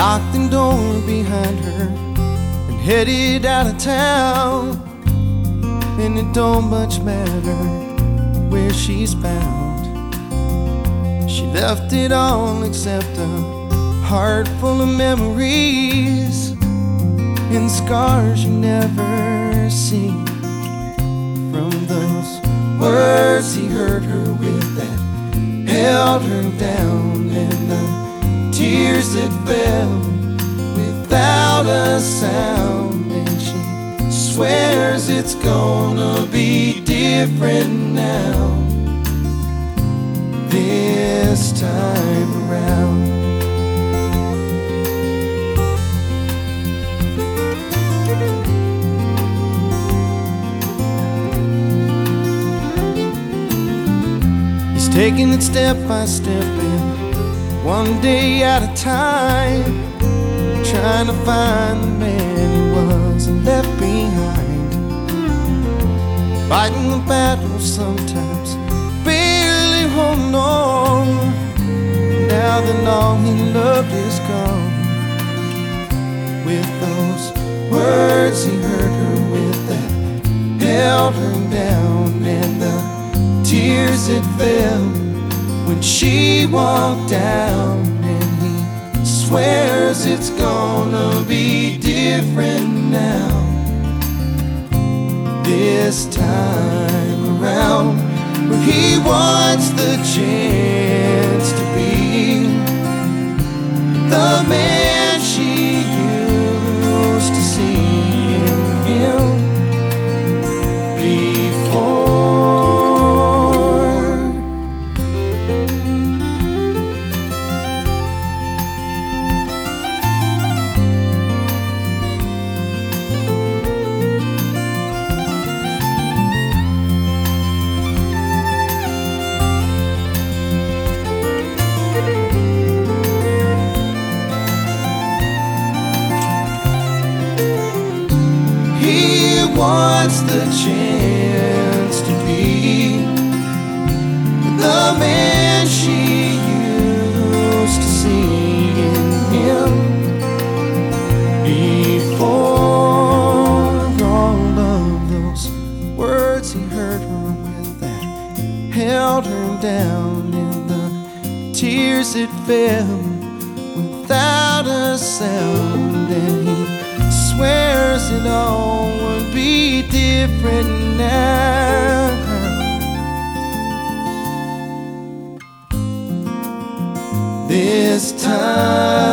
locked the door behind her and headed out of town. And it don't much matter where she's bound. She left it all except a heart full of memories and scars you never seen. From those words he heard her with that held her down, and the tears that fell without a sound. And she swears it's gonna be different now, this time around. He's taking it step by step and one day at a time, trying to find the man he wasn't left behind. Fighting the battle sometimes, barely holding on. Now that all he loved is gone. With those words he heard her with that held her down, and the tears that fell when she walked down. And he swears it's gonna be different now, this time around. But he wants the chance to be the man she used to see in him before. Wants the chance to be the man she used to see in him before. All of those words he heard her with that held her down, and the tears that fell without a sound. And he swears it all would be different now, this time